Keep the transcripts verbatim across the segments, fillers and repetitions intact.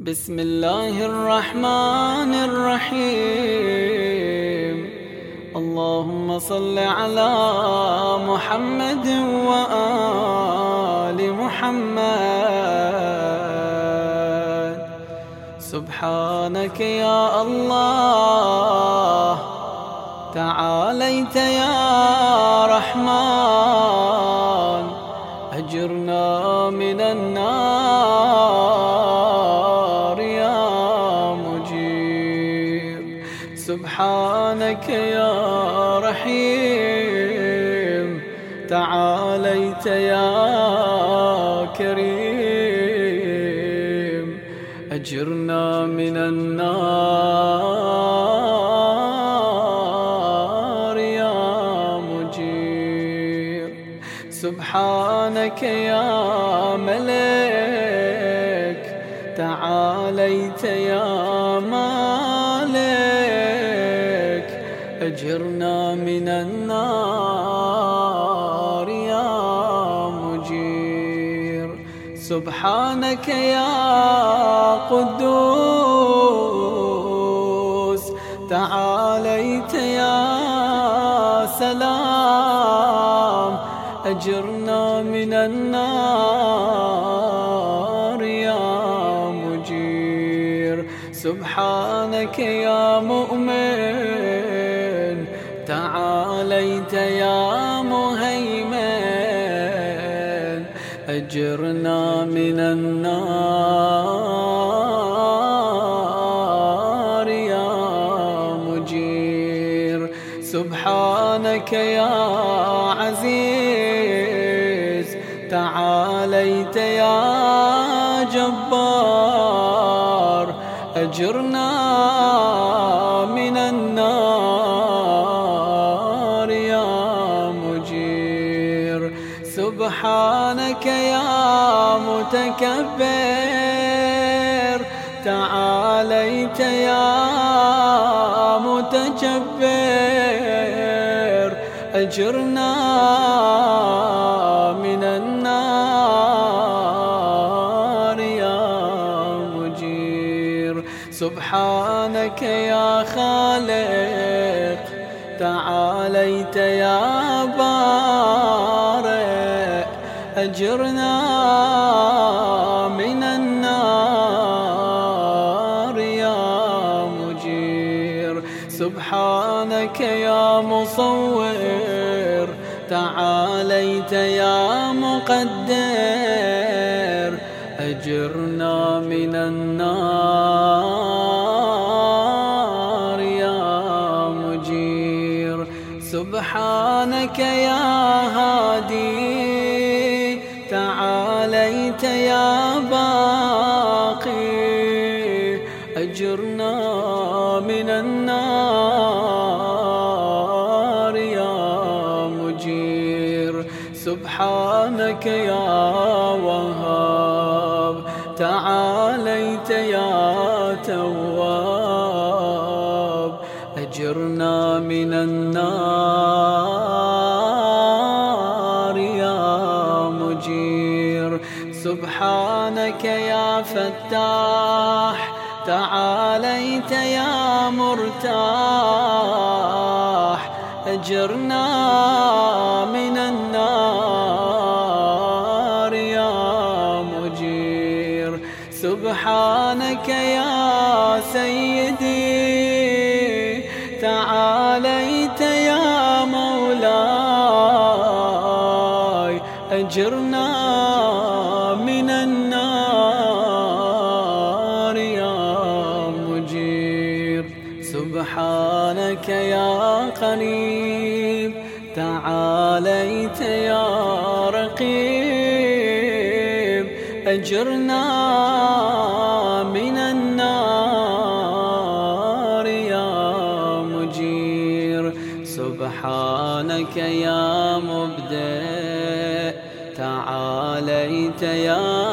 بسم الله الرحمن الرحيم. اللهم صل على محمد وآل محمد. سبحانك يا الله، تعاليت يا رحمن، أجرنا من النار يا مجير. سبحانك يا رحيم، تعاليت يا كريم، أجرنا من النار يا مجير. سبحانك يا ملك، تعاليت يا مالك، أجرنا من النار يا مجير. سبحانك يا قدوس، تعاليت يا سلام، أجرنا من النار يا مجير. سبحانك يا مؤمن، تعاليت يا مهيمن، أجرنا من النار يا مجير. سبحانك يا عزيز، تعاليت يا جبار، أجرنا من النار يا مجير. سبحانك يا متكبر، تعاليت يا متجبر، أجرنا من النار يا مجير. سبحانك يا خالق، تعاليت يا بارئ، أجرنا من النار يا مجير. سبحانك يا مصور، تعاليت يا مقدر، أجرنا من النار يا مجير. سبحانك يا هادي، تعاليت يا باقي، أجرنا من النار يا مجير. سبحانك يا وهاب، تعاليت يا تواب، أجرنا من النار يا مجير. سبحانك يا فتاح، تعاليت يا مرتاح، أجرنا من النار يا مجير. سبحانك يا سيدي، تعاليت يا مولاي، أجرنا من النار يا مجير. سبحانك يا قريب، تعاليت يا رقيب، أجرنا من النار يا مجير. سبحانك يا مبدئ، تعاليت يا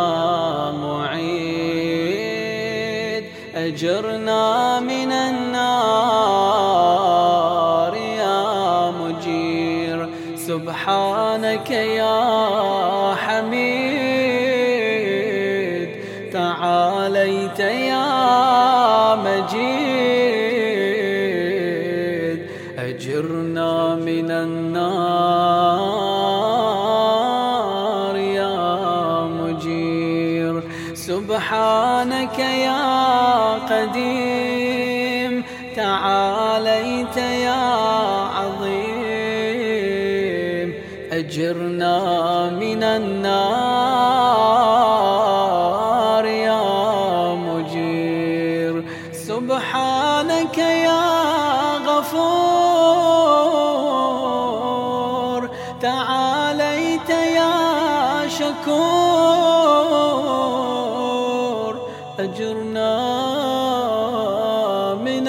معيد، أجرنا من النار يا مجير. سبحانك يا حميد، تعاليت سبحانك يا قديم تعاليت يا عظيم أجرنا من النار يا مجير سبحانك يا غفور تعاليت يا شكور أجرنا من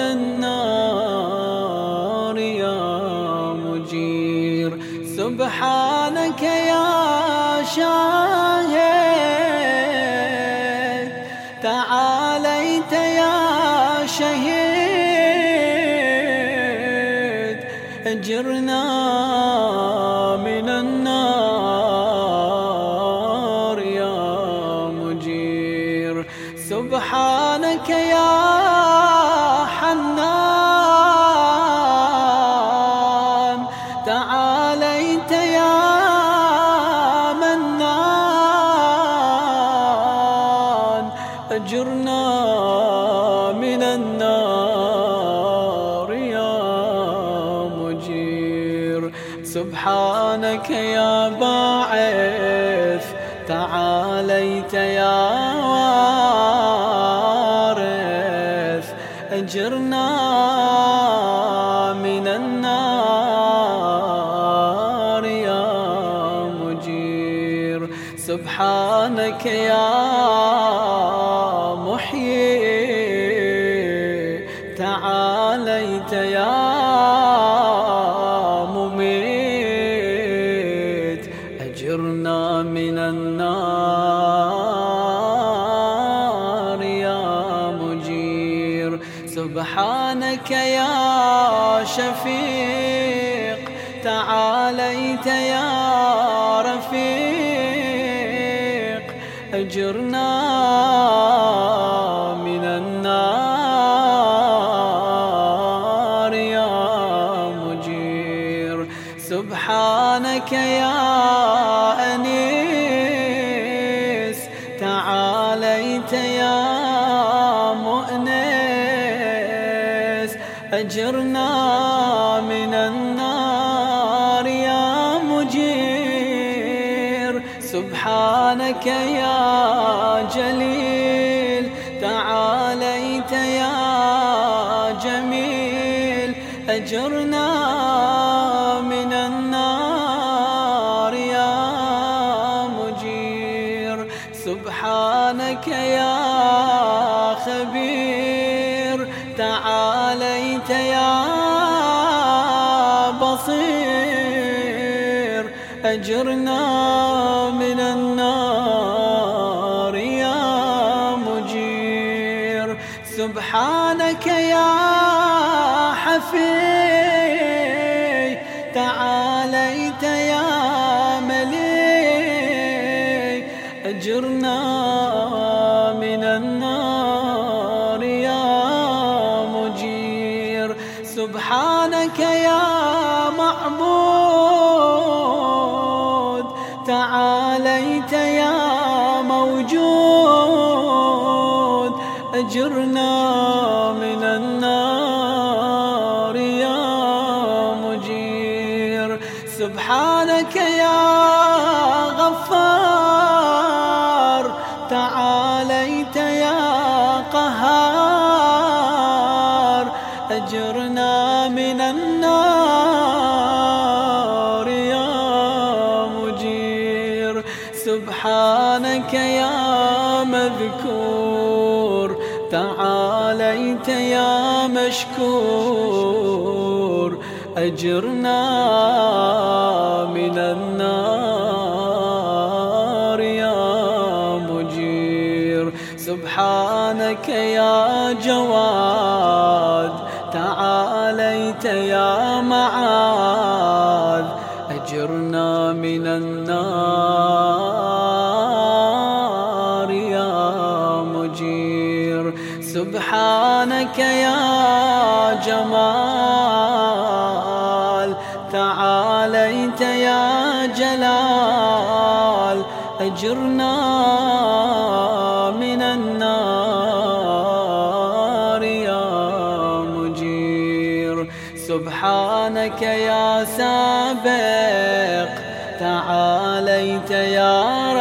النار يا مجير سبحانك يا شاهد تعاليت يا شهيد أجرنا من النار يا مجير سبحانك يا حنان تعاليت يا منان أجرنا من النار يا مجير سبحانك يا باعث تعاليت يا وارث أجرنا من النار يا مجير سبحانك يا محيي تعاليت يا مميت أجرنا من النار يا مجير سبحانك يا شفيق تعاليت يا رفيق أجرنا من النار يا مجير سبحانك يا أنيس تعاليت يا مؤنس أجرنا من النار يا مجير سبحانك يا جليل تعاليت يا جميل أجرنا من النار يا مجير سبحانك يا خبير تعاليت يا بصير أجرنا من النار يا مجير سبحانك يا حفي تعاليت يا ملي أجرنا من النار يا مجير سبحانك يا معبود تعاليت يا موجود أجرنا من النار يا مجير سبحانك يا غفار تعاليت يا قهار أجرنا من النار يا مجير سبحانك يا مذكور تعاليت يا مشكور أجرنا من النار يا مجير سبحانك يا جواد تعاليت يا معاذ أجرنا من النار يا مجير سبحانك يا جمال تعاليت يا جلال أجرنا من النار يا مجير. سبحانك يا سابق تعاليت يا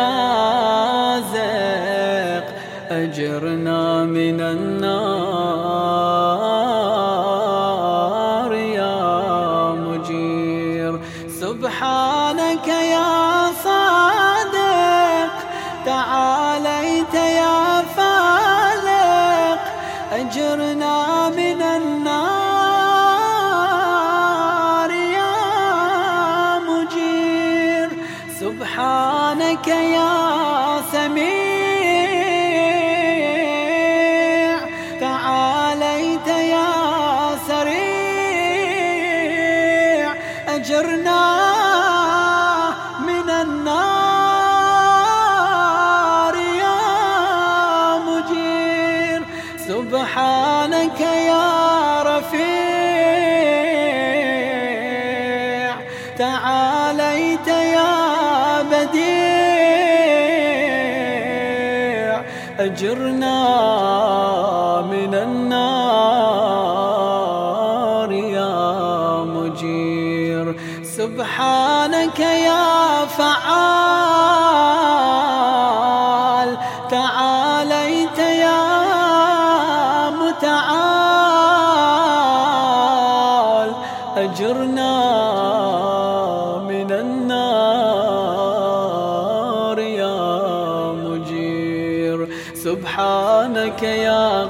رازق أجرنا من النار يا مجير. سبحانك يا صادق تعاليت يا فالق أجرنا من النار يا مجير. سبحانك يا سميع تعاليت يا سريع أجرنا من النار يا مجير. سبحانك يا رفيع تعاليت يا بديع أجرنا من النار يا مجير. سبحانك يا فعال تعاليت يا متعال أجرنا من النار يا مجير. سبحانك يا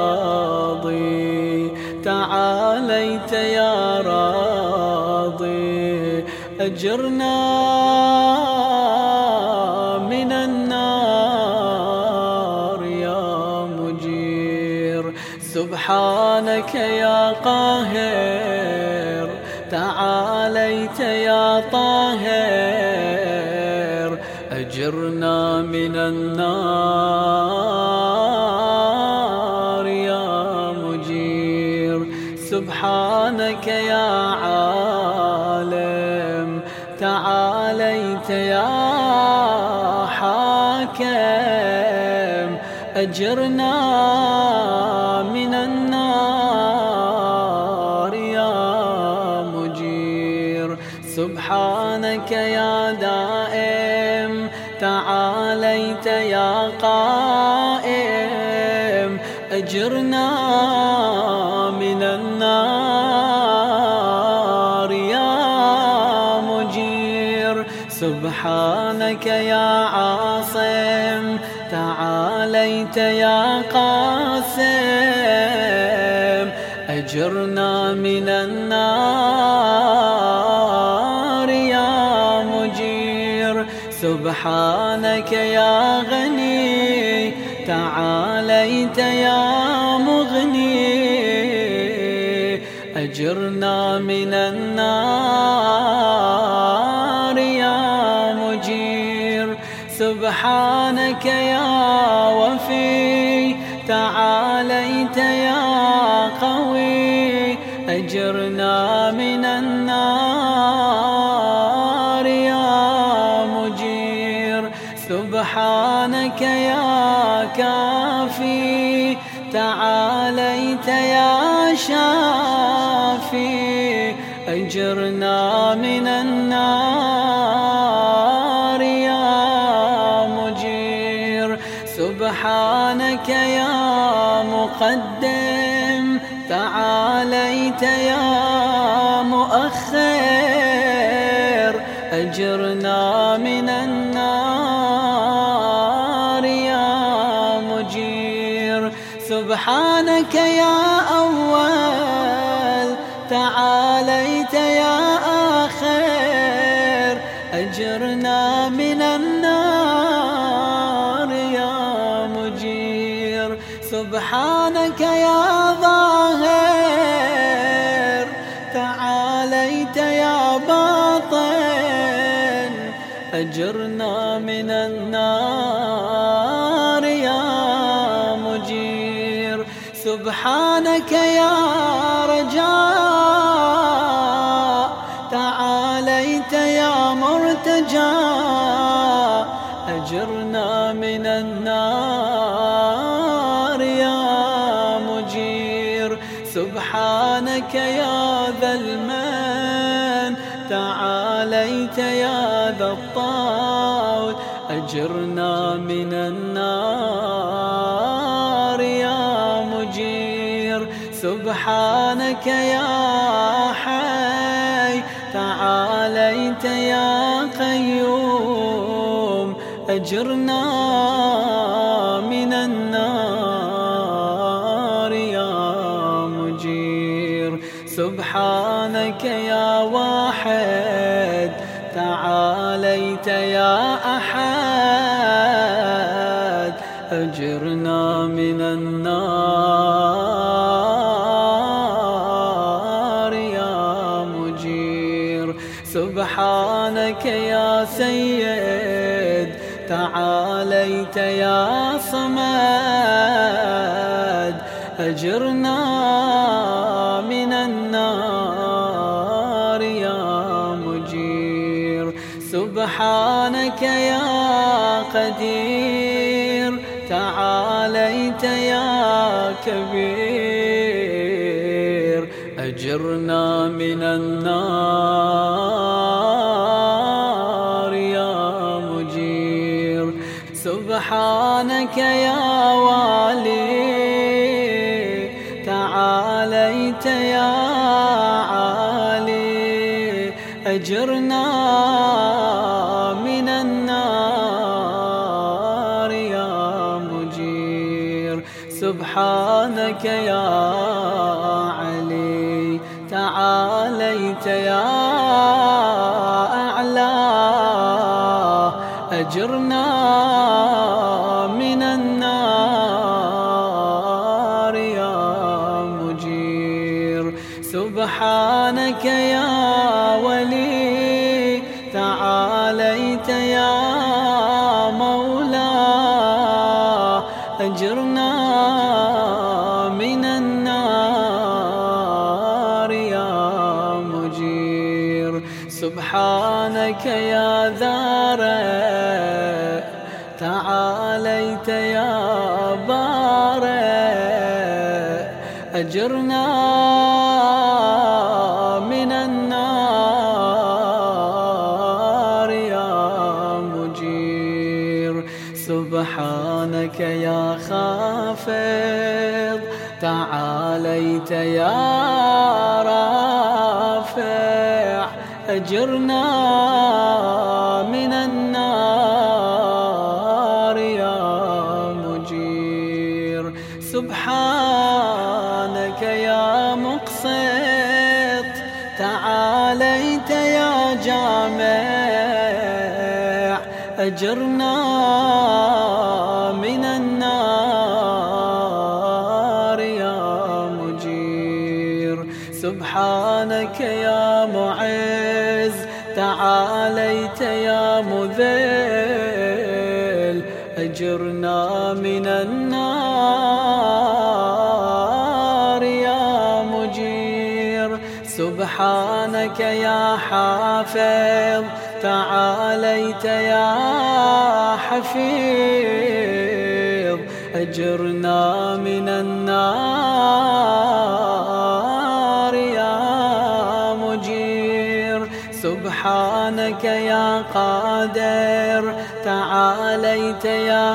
قاضي تعاليت يا راضي أجرنا من النار يا مجير. سبحانك يا قاهر تعاليت يا طاهر أجرنا من النار يا مجير. سبحانك يا عالم تعاليت يا حاكم أجرنا من النار يا مجير. سبحانك يا دائم تعاليت يا قائم أجرنا من النار يا مجير. سبحانك يا عاصم تعاليت يا قاسم أجرنا من النار يا مجير. سبحانك يا غني تعاليت يا مغني أجرنا من النار يا مجير. سبحانك يا وفي تعاليت يا قوي أجرنا من النار يا مجير. سبحانك يا كافي تعاليت يا شافي أجرنا من النار يا مجير. سبحانك يا مقدم تعاليت يا مؤخر أجرنا من النار يا مجير. سبحانك يا أول تعاليت يا آخر أجرنا من النار يا مجير. سبحانك يا ظاهر تعاليت يا باطن أجرنا من النار يا مجير. سبحانك يا رجاء تعاليت يا مرتجى أجرنا من النار يا مجير. سبحانك يا ذا المن تعاليت يا ذا الطول أجرنا من النار يا مجير. سبحانك يا حي تعاليت يا قيوم أجرنا من النار يا مجير. سبحانك يا واحد تعاليت يا أحد أجرنا من النار يا مجير. سبحانك يا سيد تعاليت يا صمد أجرنا من النار يا مجير. سبحانك يا قدير تعاليت يا كبير أجرنا من النار يا مجير. سبحانك يا والي تعاليت يا عالي أجرنا من النار يا مجير. سبحانك يا علي تعاليت يا أعلى أجرنا من النار يا مجير. سبحانك يا ولي تعاليت يا مولا أجرنا من النار يا مجير. سبحانك يا ذارئ تعاليت يا بارئ أجرنا من النار يا مجير. سبحانك يا خافض تعاليت يا رافع أجرنا من النار يا مجير. سبحانك يا مقسط تعاليت يا جامع أجرنا من النار يا مجير. سبحانك يا معز تعاليت يا مذل أجرنا من النار يا مجير. سبحانك يا حافظ تعاليت يا حفيظ أجرنا من النار يا مجير. سبحانك يا قادر تعاليت يا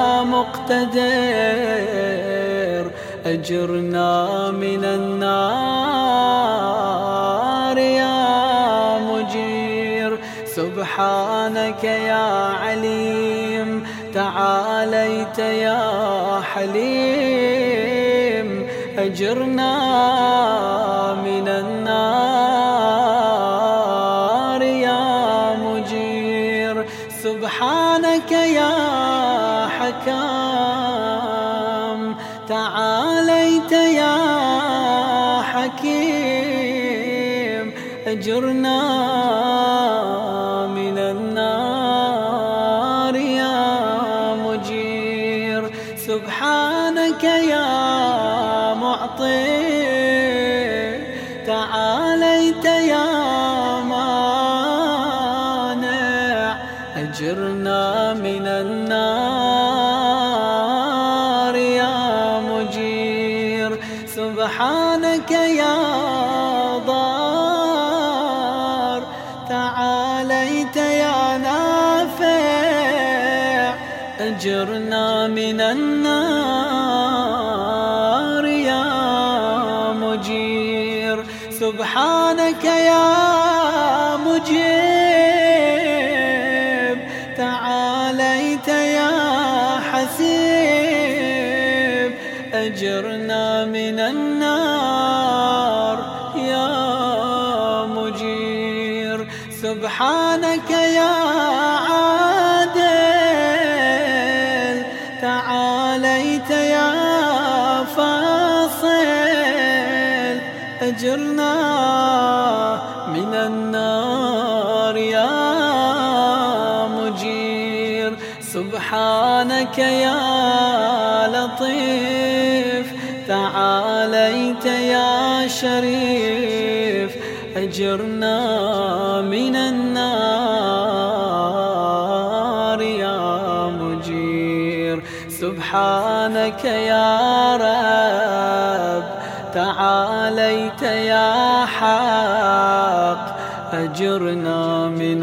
مقتدر أجرنا من النار يا مجير. سبحانك يا عليم تعاليت يا حليم أجرنا من النار يا مجير. سبحانك يا حكام تعاليت يا حكيم أجرنا من النار يا مجير. سبحانك يا معطي تعاليت يا مانع أجرنا من النار أجرنا من النار يا مجير. سبحانك يا مجيب، تعاليت يا حسيب، أجرنا من النار يا مجير. سبحانك يا عادل، تعاليت يا فاصل، أجرنا من النار يا مجير. سبحانك يا لطيف، تعاليت يا شريف، أجرنا من النار يا مجير. سبحانك يا رب، تعاليت يا حق، أجرنا من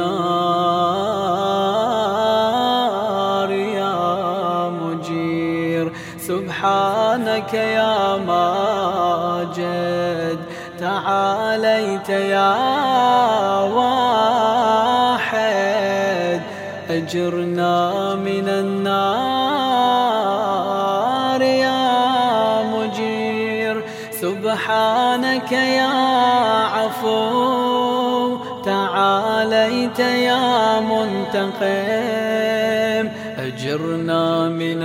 النار يا مجير. سبحانك يا ماجد، تعاليت يا واحد، أجرنا من النار يا مجير. سبحانك يا عفو، تعاليت يا منتقم، أجرنا من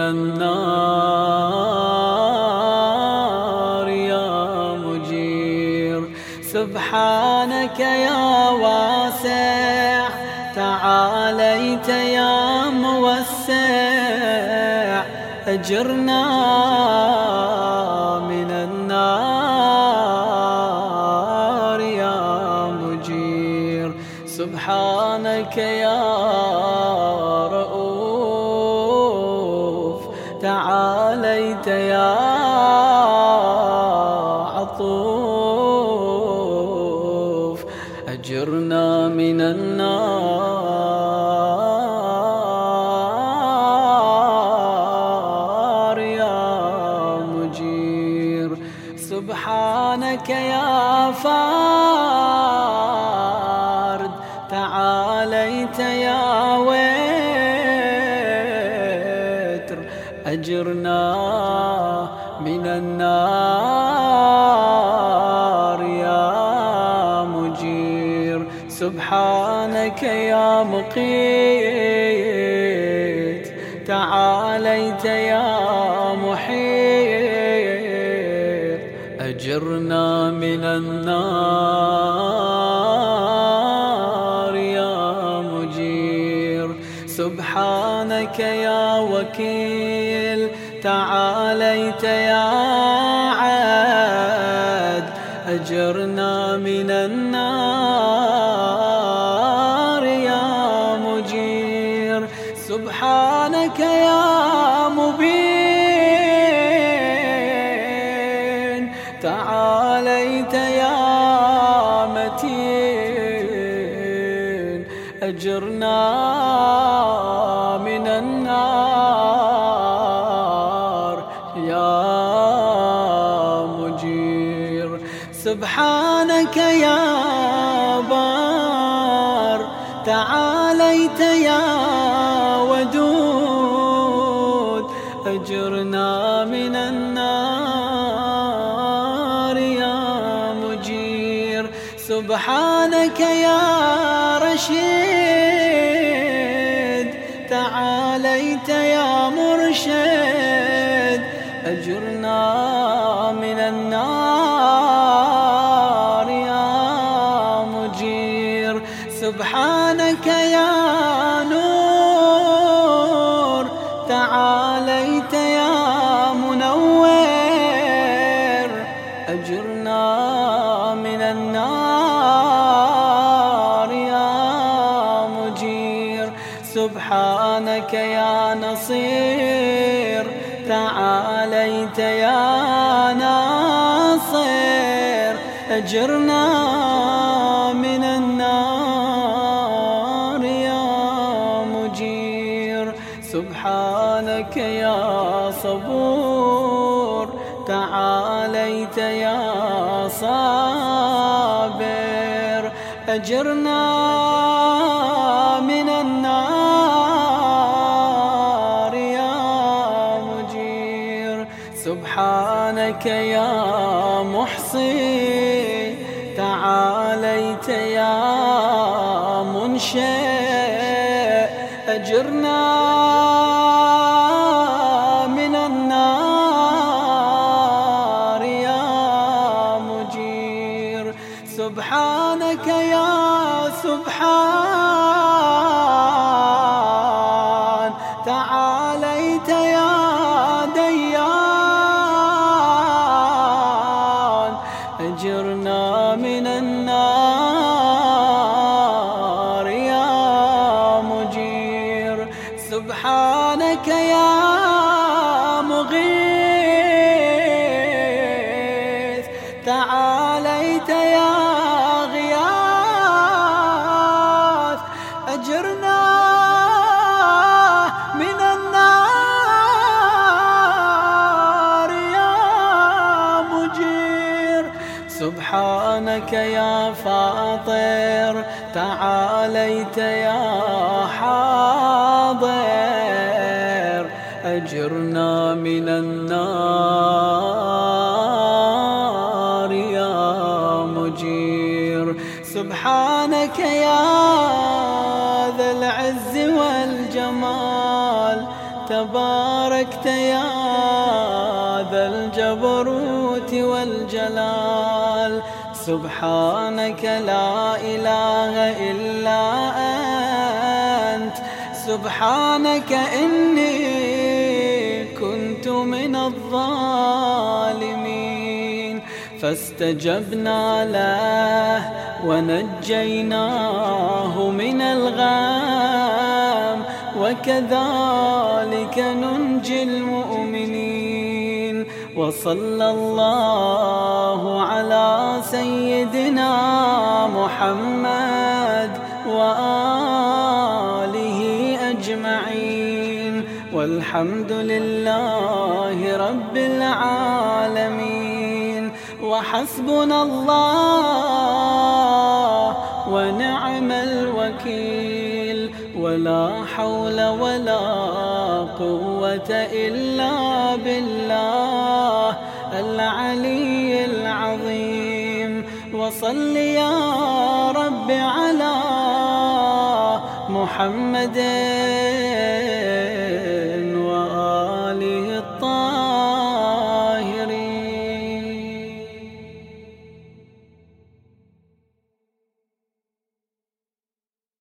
النار يا مجير. سبحانك يا واسع، تعاليت يا موسع، أجرنا من النار يا مجير. سبحانك يا رؤوف، تعاليت يا عطوف، أجرنا من النار يا مجير. سبحانك يا فرد، تعاليت يا وتر، أجرنا من النار يا مجير. سبحانك يا مقيت، تعاليت يا محيط، أجرنا من النار يا مجير. سبحانك يا وكيل، تعاليت يا عاد، أجرنا من النار يا مجير. سبحانك يا مبين، تعاليت يا متين، أجرنا من النار يا مجير. سبحانك يا بار، تعاليت يا ودود، أجرنا من النار يا مجير. سبحانك يا رشيد، تعاليت يا مرشد، أجرنا من النار يا مجير. سبحانك يا نور، تعاليت يا منور، أجرنا من النار يا مجير. سبحانك يا نصير، تعاليت يا ناصر، أجرنا من النار يا مجير. سبحانك سبحانك يا صبور تعاليت يا صابر أجرنا من النار يا مجير سبحانك يا محصي تعاليت يا منشئ أجرنا من النار يا مجير سبحانك يا سبحان تعاليت يا ديان أجرنا من النار يا مجير سبحانك يا مغيث تعاليت يا غياث أجرنا من النار يا مجير سبحانك يا فاطر تعاليت يا حاضر أجرنا من النار يا مجير سبحانك يا ذا العز والجمال تباركت يا ذا الجبروت والجلال سبحانك لا إله إلا أنت سبحانك إني كنت من الظالمين فاستجبنا له ونجيناه من الغم وكذلك ننجي المؤمنين وصلى الله على سيدنا محمد وآله أجمعين والحمد لله رب العالمين وحسبنا الله ونعم الوكيل ولا حول ولا قوة إلا بالله العلي العظيم وصل يا رب على محمد